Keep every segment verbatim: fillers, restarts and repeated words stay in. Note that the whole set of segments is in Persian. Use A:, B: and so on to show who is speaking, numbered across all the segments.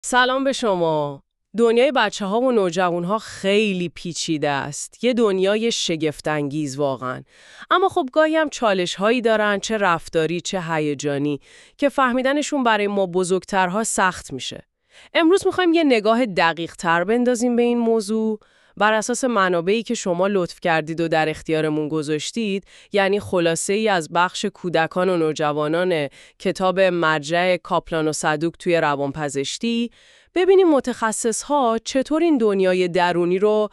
A: سلام به شما. دنیای بچه ها و نوجوان ها خیلی پیچیده است. یه دنیای شگفت‌انگیز واقعاً. اما خب گاهی هم چالش هایی دارن، چه رفتاری چه هیجانی، که فهمیدنشون برای ما بزرگترها سخت میشه. امروز میخوایم یه نگاه دقیق تر بندازیم به این موضوع بر اساس منابعی که شما لطف کردید و در اختیارمون گذاشتید، یعنی خلاصه ای از بخش کودکان و نوجوانان کتاب مرجع کاپلان و صدوق توی روانپزشکی، ببینیم متخصص‌ها چطور این دنیای درونی رو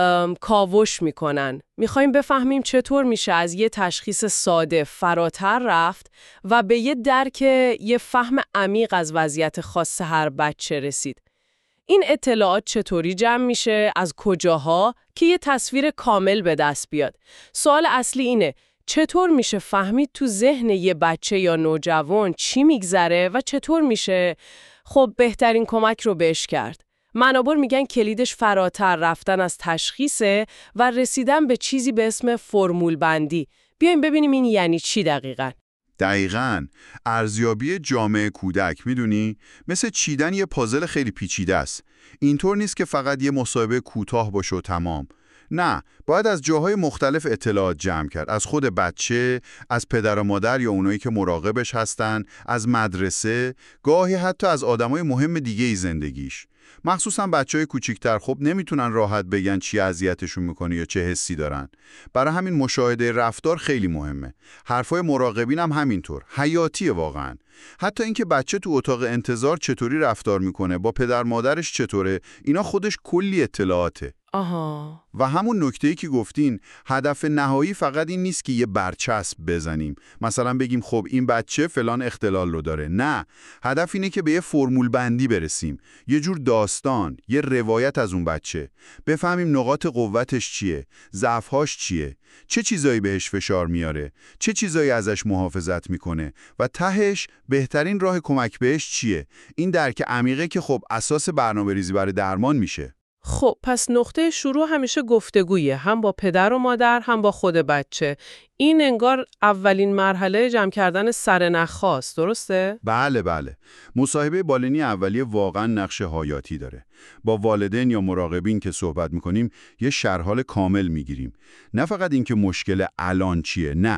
A: کاوش میکنن. میخوایم بفهمیم چطور میشه از یه تشخیص ساده فراتر رفت و به یه درک، یه فهم عمیق از وضعیت خاص هر بچه رسید. این اطلاعات چطوری جمع میشه؟ از کجاها؟ که یه تصویر کامل به دست بیاد. سوال اصلی اینه: چطور میشه فهمید تو ذهن یه بچه یا نوجوان چی میگذره و چطور میشه خب بهترین کمک رو بهش کرد؟ منابر میگن کلیدش فراتر رفتن از تشخیصه و رسیدن به چیزی به اسم فرمول بندی. بیایم ببینیم این یعنی چی دقیقاً.
B: دقیقاً، ارزیابی جامعه کودک میدونی مثل چیدن یه پازل خیلی پیچیده است. اینطور نیست که فقط یه مصاحبه کوتاه باشه و تمام. نه، باید از جاهای مختلف اطلاعات جمع کرد. از خود بچه، از پدر و مادر یا اونایی که مراقبش هستن، از مدرسه، گاهی حتی از آدمای مهم دیگه ای زندگیش. مخصوصا بچهای کوچیک‌تر خب نمیتونن راحت بگن چی اذیتشون میکنه یا چه حسی دارن. برای همین مشاهده رفتار خیلی مهمه. حرفای مراقبین هم همینطور، حیاتیه واقعا. حتی اینکه بچه تو اتاق انتظار چطوری رفتار میکنه، با پدر مادرش چطوره، اینا خودش کلی اطلاعاته.
A: آها.
B: و همون نکته‌ای که گفتین، هدف نهایی فقط این نیست که یه برچسب بزنیم، مثلا بگیم خب این بچه فلان اختلال رو داره. نه، هدف اینه که به یه فرمول بندی برسیم، یه جور داستان، یه روایت از اون بچه، بفهمیم نقاط قوتش چیه، ضعف‌هاش چیه، چه چیزایی بهش فشار میاره، چه چیزایی ازش محافظت میکنه و تهش بهترین راه کمک بهش چیه. این درک عمیقه که خب اساس برنامه‌ریزی برای درمان میشه.
A: خب پس نقطه شروع همیشه گفتگویه، هم با پدر و مادر هم با خود بچه. این انگار اولین مرحله جمع کردن سرنخ‌هاست، درسته؟
B: بله بله. مصاحبه بالینی اولیه واقعا نقش حیاتی داره. با والدین یا مراقبین که صحبت میکنیم یه شرحال کامل میگیریم. نه فقط اینکه مشکل الان چیه، نه،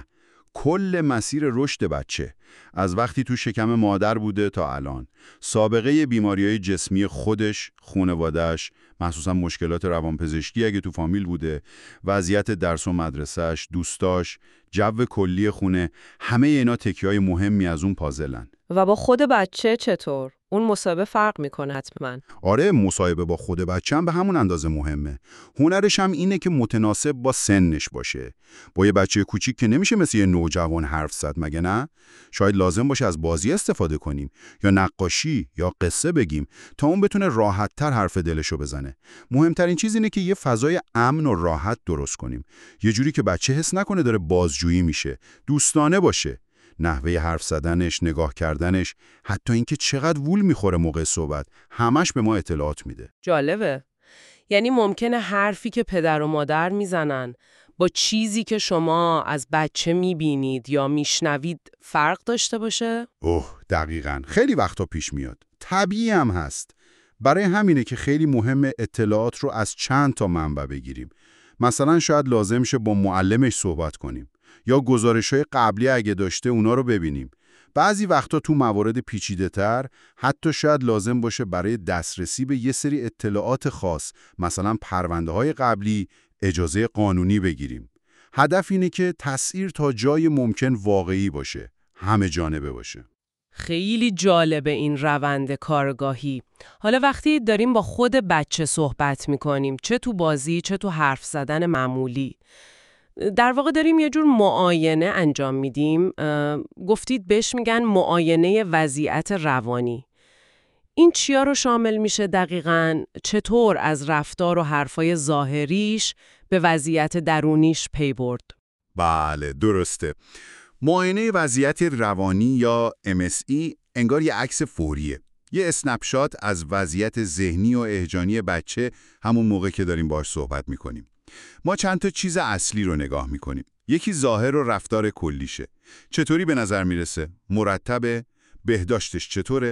B: کل مسیر رشد بچه، از وقتی تو شکم مادر بوده تا الان، سابقه بیماریهای جسمی خودش، خانواده‌اش، مخصوصا مشکلات روانپزشکی اگه تو فامیل بوده، وضعیت درس و مدرسه‌اش، دوستاش، جو کلی خونه، همه اینا تکیه‌های مهمی از اون پازلن.
A: و با خود بچه چطور؟ اون مصاحبه فرق میکنه حتما.
B: آره، مصاحبه با خود بچه هم به همون اندازه مهمه. هنرش هم اینه که متناسب با سنش باشه. با یه بچه کوچیک که نمیشه مثل یه نوجوان حرف زد، مگه نه؟ شاید لازم باشه از بازی استفاده کنیم یا نقاشی یا قصه بگیم تا اون بتونه راحت‌تر حرف دلشو بزنه. مهمترین چیز اینه که یه فضای امن و راحت درست کنیم. یه جوری که بچه حس نکنه داره بازجویی میشه، دوستانه باشه. نحوه حرف زدنش، نگاه کردنش، حتی اینکه چقدر وول میخوره موقع صحبت، همش به ما اطلاعات میده.
A: جالبه. یعنی ممکنه حرفی که پدر و مادر میزنن با چیزی که شما از بچه میبینید یا میشنوید فرق داشته باشه؟
B: اوه، دقیقاً. خیلی وقتا پیش میاد. طبیعی هم هست. برای همینه که خیلی مهمه اطلاعات رو از چند تا منبع بگیریم. مثلا شاید لازم شه با معلمش صحبت کنیم یا گزارش‌های قبلی اگه داشته اونا رو ببینیم. بعضی وقتا تو موارد پیچیده‌تر حتی شاید لازم باشه برای دسترسی به یه سری اطلاعات خاص، مثلا پرونده‌های قبلی، اجازه قانونی بگیریم. هدف اینه که تأثیر تا جای ممکن واقعی باشه، همه جانبه باشه.
A: خیلی جالبه این روند کارگاهی. حالا وقتی داریم با خود بچه صحبت میکنیم، چه تو بازی چه تو حرف زدن معمولی، در واقع داریم یه جور معاینه انجام میدیم. گفتید بهش میگن معاینه وضعیت روانی. این چیا رو شامل میشه دقیقاً؟ چطور از رفتار و حرفای ظاهریش به وضعیت درونیش پی برد؟
B: بله، درسته. معاینه وضعیت روانی یا ام اس ای انگار یه عکس فوریه. یه اسنپشات از وضعیت ذهنی و اهجانی بچه همون موقع که داریم باهاش صحبت میکنیم. ما چند تا چیز اصلی رو نگاه میکنیم. یکی ظاهر و رفتار کلیشه. چطوری به نظر میرسه؟ مرتبه؟ بهداشتش چطوره؟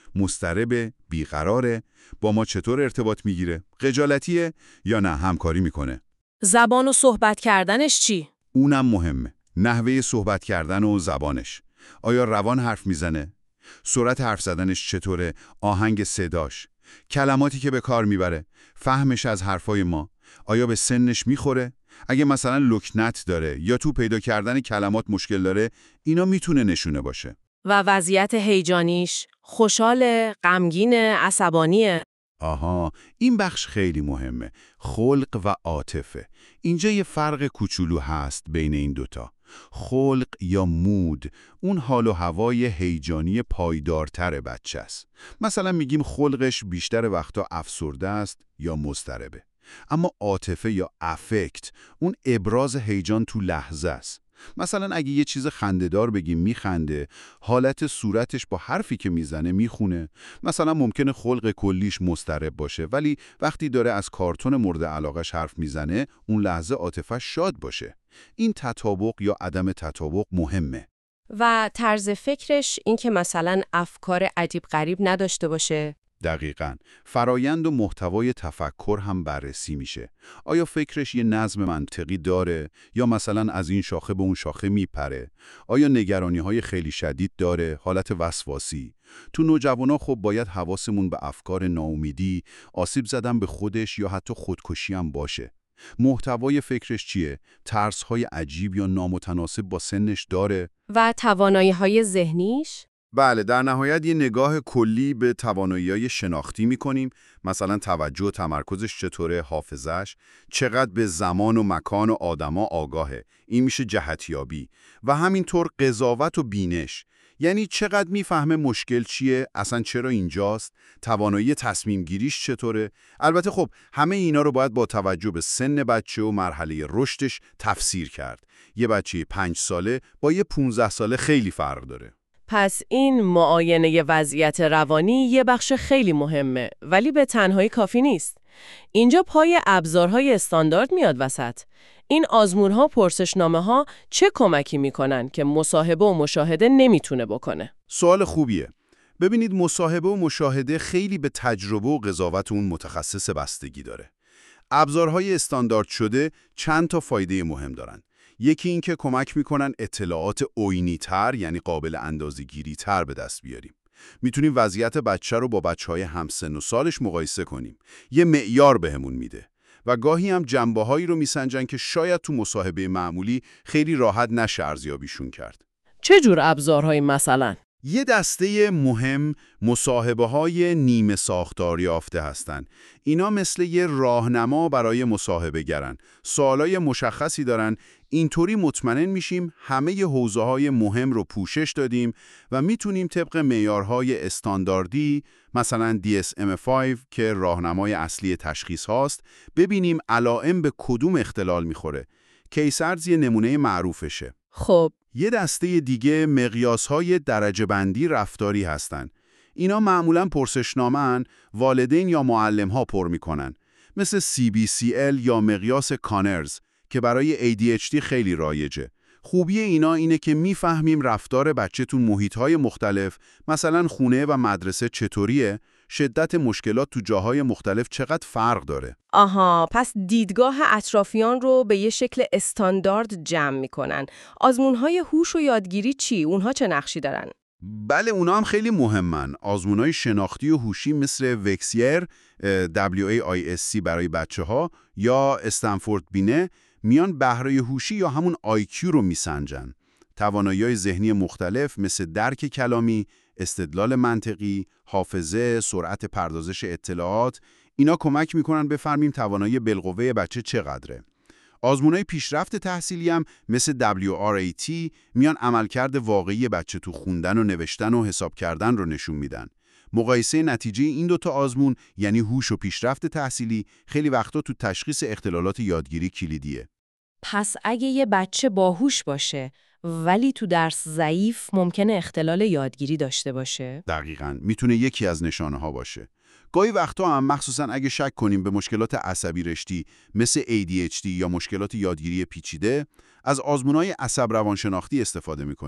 B: مضطرب، بیقراره، با ما چطور ارتباط میگیره؟ خجالتیه یا نه همکاری میکنه؟
A: زبان و صحبت کردنش چی؟
B: اونم مهمه. نحوه صحبت کردن و زبانش. آیا روان حرف میزنه؟ سرعت حرف زدنش چطوره؟ آهنگ صداش، کلماتی که به کار میبره، فهمش از حرفای ما، آیا به سنش میخوره؟ اگه مثلا لکنت داره یا تو پیدا کردن کلمات مشکل داره، اینا میتونه نشونه باشه.
A: و وضعیت هیجانیش؟ خوشحال، غمگین، عصبانیه؟
B: آها، این بخش خیلی مهمه. خلق و عاطفه. اینجا یه فرق کوچولو هست بین این دوتا. خلق یا مود، اون حال و هوای هیجانی پایدارتر بچه است. مثلا میگیم خلقش بیشتر وقتا افسرده است یا مضطربه. اما عاطفه یا افکت، اون ابراز هیجان تو لحظه است. مثلا اگه یه چیز خنده‌دار بگیم میخنده، حالت صورتش با حرفی که میزنه میخونه. مثلا ممکنه خلق کلیش مضطرب باشه، ولی وقتی داره از کارتون مورد علاقش حرف میزنه، اون لحظه عاطفه شاد باشه. این تطابق یا عدم تطابق مهمه.
A: و طرز فکرش این که مثلا افکار عجیب غریب نداشته باشه؟
B: دقیقاً. فرایند و محتوای تفکر هم بررسی میشه. آیا فکرش یه نظم منطقی داره یا مثلا از این شاخه به اون شاخه میپره؟ آیا نگرانی‌های خیلی شدید داره، حالت وسواسی؟ تو نوجوانا خب باید حواسمون به افکار ناامیدی، آسیب زدن به خودش یا حتی خودکشی هم باشه. محتوای فکرش چیه؟ ترس‌های عجیب یا نامتناسب با سنش داره؟
A: و توانایی‌های ذهنیش؟
B: بله، در نهایت یه نگاه کلی به توانایی‌های شناختی می‌کنیم. مثلا توجه و تمرکزش چطوره، حافظش، چقدر به زمان و مکان و آدما آگاهه. این میشه جهتیابی. و همینطور قضاوت و بینش. یعنی چقدر میفهمه مشکل چیه، اصلا چرا اینجاست، توانایی تصمیم گیریش چطوره. البته خب همه اینا رو باید با توجه به سن بچه و مرحله رشدش تفسیر کرد. یه بچه پنج ساله با یه پونزده ساله خیلی فرق داره.
A: پس این معاینه وضعیت روانی یه بخش خیلی مهمه، ولی به تنهایی کافی نیست. اینجا پای ابزارهای استاندارد میاد وسط. این آزمون‌ها، پرسشنامه‌ها چه کمکی میکنن که مصاحبه و مشاهده نمیتونه بکنه؟
B: سوال خوبیه. ببینید، مصاحبه و مشاهده خیلی به تجربه و قضاوت اون متخصص بستگی داره. ابزارهای استاندارد شده چند تا فایده مهم دارن. یکی این که کمک میکنن اطلاعات عینی تر، یعنی قابل اندازه‌گیری تر به دست بیاریم. میتونیم وضعیت بچه رو با بچهای همسن و سالش مقایسه کنیم. یه معیار بهمون میده. و گاهی هم جنبه‌هایی رو میسنجن که شاید تو مصاحبه معمولی خیلی راحت نشه ارزیابیشون کرد.
A: چه جور ابزارهایی مثلا؟
B: یه دسته مهم مصاحبه‌های نیمه ساختار یافته هستن. اینا مثل یه راهنما برای مصاحبه گرن. سوالای مشخصی دارن. اینطوری مطمئن میشیم همه حوزه‌های مهم رو پوشش دادیم و میتونیم طبق معیارهای استانداردی، مثلا دی اس ام پنج که راهنمای اصلی تشخیص هاست، ببینیم علائم به کدوم اختلال میخوره. کیسرز یه نمونه معروفشه.
A: خب
B: یه دسته دیگه مقیاس‌های درجه بندی رفتاری هستن. اینا معمولاً پرسشنامه‌ان، والدین یا معلم‌ها پر می‌کنن. مثل سی بی سی ال یا مقیاس کانرز که برای ای دی اچ دی خیلی رایجه. خوبی اینا اینه که میفهمیم رفتار بچه تو محیط‌های مختلف، مثلا خونه و مدرسه چطوریه، شدت مشکلات تو جاهای مختلف چقدر فرق داره.
A: آها، پس دیدگاه اطرافیان رو به یه شکل استاندارد جمع میکنن. آزمون‌های هوش و یادگیری چی؟ اونها چه نقشی دارن؟
B: بله، اونا هم خیلی مهمن. آزمون‌های شناختی و هوشی مثل وکسیر دبلیو ای آی اس سی برای بچه‌ها یا استنفورد بینه میان بهره هوشی یا همون آی کیو رو میسنجن. توانایی‌های ذهنی مختلف مثل درک کلامی، استدلال منطقی، حافظه، سرعت پردازش اطلاعات، اینا کمک میکنن بفهمیم توانایی بالقوه بچه چقدره. آزمونای پیشرفت تحصیلی هم مثل دبلیو آر ای تی میان عملکرد واقعی بچه تو خوندن و نوشتن و حساب کردن رو نشون میدن. مقایسه نتیجه این دوتا آزمون، یعنی هوش و پیشرفت تحصیلی، خیلی وقتا تو تشخیص اختلالات یادگیری کلیدیه.
A: پس اگه یه بچه باهوش باشه ولی تو درس ضعیف، ممکنه اختلال یادگیری داشته باشه؟
B: دقیقاً، میتونه یکی از نشانه ها باشه. گاهی وقتا هم مخصوصاً اگه شک کنیم به مشکلات عصبی رشتی مثل ای دی اچ دی یا مشکلات یادگیری پیچیده، از آزمونای عصب روانشناختی استفاده میکنیم.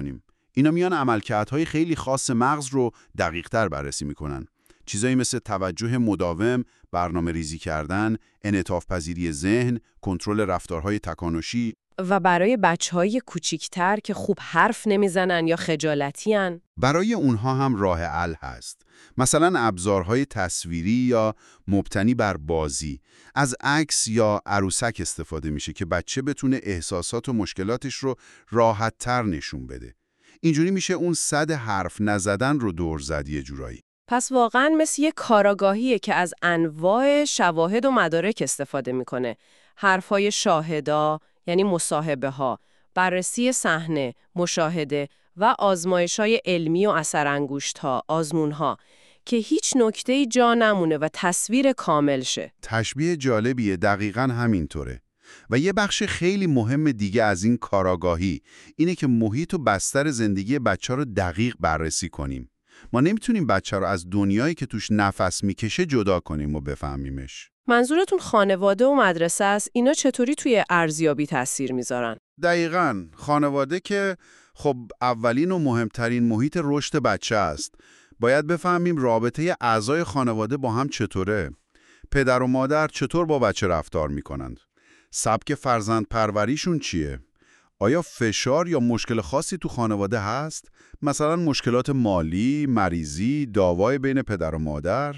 B: اینا میان عملکردهای خیلی خاص مغز رو دقیق‌تر بررسی میکنن. چیزایی مثل توجه مداوم، برنامه ریزی کردن، انعطاف پذیری ذهن، کنترل رفتارهای تکانشی.
A: و برای بچه‌های کوچیک‌تر که خوب حرف نمیزنن یا خجالتی‌ان،
B: برای اونها هم راه حل هست. مثلا ابزارهای تصویری یا مبتنی بر بازی. از عکس یا عروسک استفاده میشه که بچه بتونه احساسات و مشکلاتش رو راحت‌تر نشون بده. اینجوری میشه اون صد حرف نزدن رو دور زد یه جورایی.
A: پس واقعاً مثل یه کاراگاهیه که از انواع شواهد و مدارک استفاده میکنه. حرفای شاهدا، یعنی مصاحبه ها، بررسی صحنه، مشاهده و آزمایش‌های علمی و اثرانگشت‌ها، آزمون‌ها، که هیچ نکته‌ای جا نمونه و تصویر کامل شه.
B: تشبیه جالبیه، دقیقاً همینطوره. و یه بخش خیلی مهم دیگه از این کاراگاهی اینه که محیط و بستر زندگی بچه رو دقیق بررسی کنیم. ما نمیتونیم بچه رو از دنیایی که توش نفس میکشه جدا کنیم و بفهمیمش.
A: منظورتون خانواده و مدرسه است؟ اینا چطوری توی ارزیابی تاثیر میذارن؟
B: دقیقاً، خانواده که خب اولین و مهمترین محیط رشد بچه است. باید بفهمیم رابطه اعضای خانواده با هم چطوره. پدر و مادر چطور با بچه رفتار میکنند؟ سبک فرزند پروریشون چیه؟ آیا فشار یا مشکل خاصی تو خانواده هست؟ مثلا مشکلات مالی، مریضی، دعوای بین پدر و مادر؟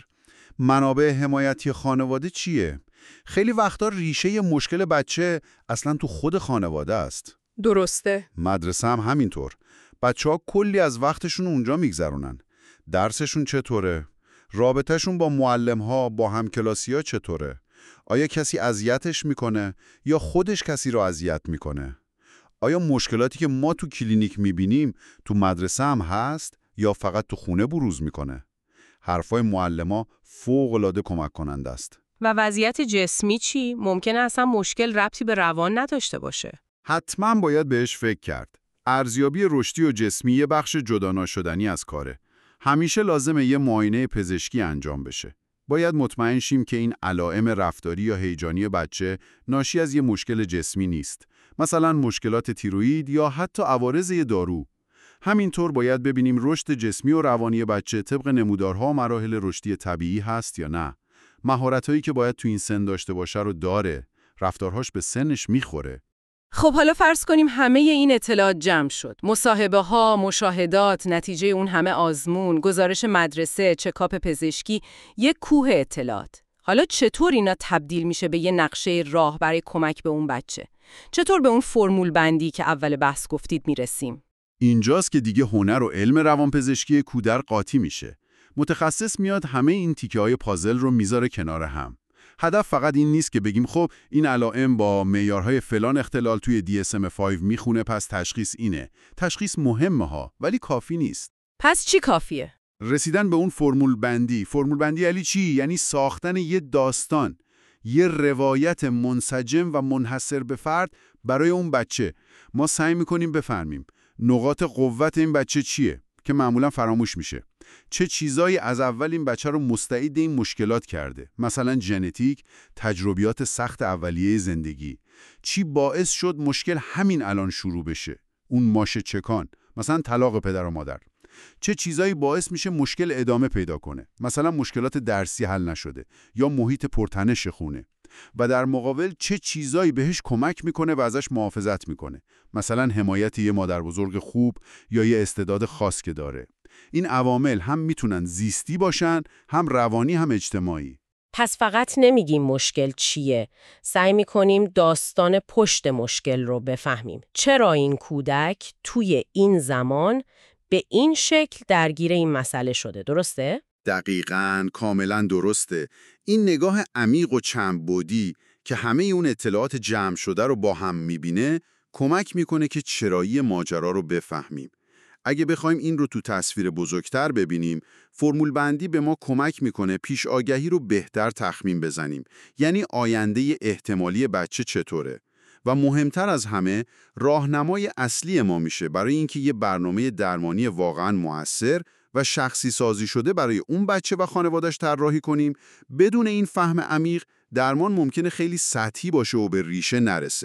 B: منابع حمایتی خانواده چیه؟ خیلی وقتا ریشه مشکل بچه اصلا تو خود خانواده است.
A: درسته.
B: مدرسه هم همینطور. بچه‌ها کلی از وقتشون اونجا میگذرونن. درسشون چطوره؟ رابطهشون با معلم‌ها، با همکلاسی‌ها چطوره؟ آیا کسی اذیتش میکنه یا خودش کسی رو اذیت میکنه؟ آیا مشکلاتی که ما تو کلینیک میبینیم تو مدرسه هم هست یا فقط تو خونه بروز میکنه؟ حرفای معلما فوق‌العاده کمک کننده است.
A: و وضعیت جسمی چی؟ ممکنه اصلا مشکل ربطی به روان نداشته باشه.
B: حتما باید بهش فکر کرد. ارزیابی رشدی و جسمی یه بخش جدا ناشدنی از کاره. همیشه لازمه یه معاینه پزشکی انجام بشه. باید مطمئن شیم که این علائم رفتاری یا هیجانی بچه ناشی از یه مشکل جسمی نیست. مثلا مشکلات تیروئید یا حتی عوارض یه دارو. همینطور باید ببینیم رشد جسمی و روانی بچه طبق نمودارها و مراحل رشدی طبیعی هست یا نه. مهارتایی که باید تو این سن داشته باشه رو داره. رفتارهاش به سنش میخوره.
A: خب حالا فرض کنیم همه این اطلاعات جمع شد. مصاحبه ها، مشاهدات، نتیجه اون همه آزمون، گزارش مدرسه، چکاپ پزشکی، یک کوه اطلاعات. حالا چطور اینا تبدیل میشه به یه نقشه راه برای کمک به اون بچه؟ چطور به اون فرمول بندی که اول بحث گفتید میرسیم؟
B: اینجاست که دیگه هنر و علم روانپزشکی کودر قاطی میشه. متخصص میاد همه این تیکه های پازل رو میذاره کنار هم. هدف فقط این نیست که بگیم خب این علائم با معیارهای فلان اختلال توی دی اس ام پنج میخونه پس تشخیص اینه. تشخیص مهمه ها ولی کافی نیست.
A: پس چی کافیه؟
B: رسیدن به اون فرمول بندی. فرمول بندی یعنی چی؟ یعنی ساختن یه داستان، یه روایت منسجم و منحصر به فرد برای اون بچه. ما سعی میکنیم بفهمیم نقاط قوت این بچه چیه که معمولا فراموش میشه. چه چیزایی از اول این بچه رو مستعد این مشکلات کرده؟ مثلا ژنتیک، تجربیات سخت اولیه زندگی. چی باعث شد مشکل همین الان شروع بشه؟ اون ماشه چکان، مثلا طلاق پدر و مادر. چه چیزایی باعث میشه مشکل ادامه پیدا کنه؟ مثلا مشکلات درسی حل نشده یا محیط پرتنش خونه. و در مقابل چه چیزایی بهش کمک میکنه و ازش محافظت میکنه؟ مثلا حمایت یه مادر بزرگ خوب یا یه استعداد خاص که داره. این عوامل هم میتونن زیستی باشن، هم روانی، هم اجتماعی.
A: پس فقط نمیگیم مشکل چیه، سعی میکنیم داستان پشت مشکل رو بفهمیم. چرا این کودک توی این زمان به این شکل درگیر این مسئله شده، درسته؟
B: دقیقاً، کاملاً درسته. این نگاه عمیق و چند بعدی که همه اون اطلاعات جمع شده رو با هم میبینه، کمک میکنه که چرایی ماجرا رو بفهمیم. اگه بخوایم این رو تو تصویر بزرگتر ببینیم، فرمول بندی به ما کمک میکنه پیش آگهی رو بهتر تخمین بزنیم. یعنی آینده احتمالی بچه چطوره؟ و مهمتر از همه، راهنمای اصلی ما میشه برای اینکه یه برنامه درمانی واقعاً مؤثر و شخصی سازی شده برای اون بچه و خانواده‌اش طراحی کنیم. بدون این فهم عمیق، درمان ممکنه خیلی سطحی باشه و به ریشه نرسه.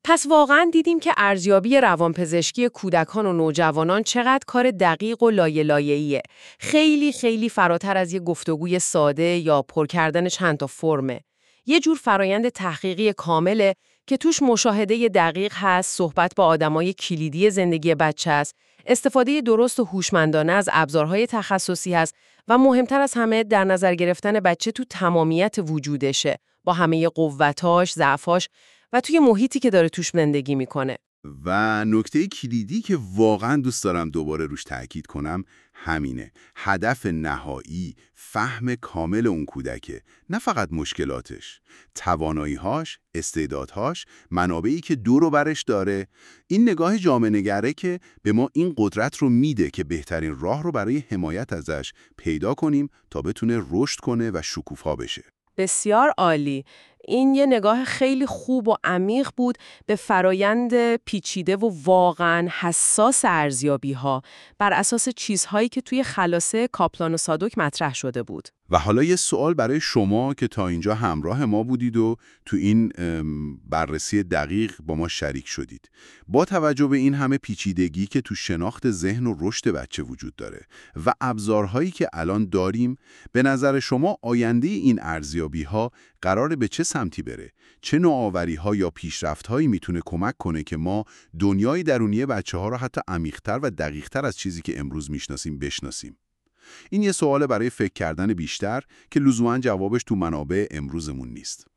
A: پس واقعاً دیدیم که ارزیابی روانپزشکی کودکان و نوجوانان چقدر کار دقیق و لایه لایه‌ایه. خیلی خیلی فراتر از یه گفتگوی ساده یا پر کردن چند تا فرمه. یه جور فرایند تحقیقی کامله که توش مشاهده دقیق هست، صحبت با آدمای کلیدی زندگی بچه است، استفاده درست و هوشمندانه از ابزارهای تخصصی هست و مهمتر از همه در نظر گرفتن بچه تو تمامیت وجودشه، با همه قوتاش، ضعفاش و توی محیطی که داره توش زندگی میکنه.
C: و نکته کلیدی که واقعا دوست دارم دوباره روش تأکید کنم همینه. هدف نهایی فهم کامل اون کودکه، نه فقط مشکلاتش، توانایی‌هاش، استعدادهاش، منابعی که دور و برش داره. این نگاه جامعه نگره که به ما این قدرت رو میده که بهترین راه رو برای حمایت ازش پیدا کنیم تا بتونه رشد کنه و شکوفا بشه.
A: بسیار عالی. این یه نگاه خیلی خوب و عمیق بود به فرایند پیچیده و واقعاً حساس ارزیابی‌ها بر اساس چیزهایی که توی خلاصه کاپلان و سادوک مطرح شده بود.
C: و حالا یه سوال برای شما که تا اینجا همراه ما بودید و تو این بررسی دقیق با ما شریک شدید. با توجه به این همه پیچیدگی که تو شناخت ذهن و رشد بچه وجود داره و ابزارهایی که الان داریم، به نظر شما آینده این ارزیابی‌ها قراره به چه سمتی بره؟ چه نوآوری‌ها یا پیشرفت‌هایی میتونه کمک کنه که ما دنیای درونی بچه‌ها رو حتی عمیق‌تر و دقیق‌تر از چیزی که امروز میشناسیم بشناسیم؟ این یه سوال برای فکر کردن بیشتر که لزوماً جوابش تو منابع امروزمون نیست.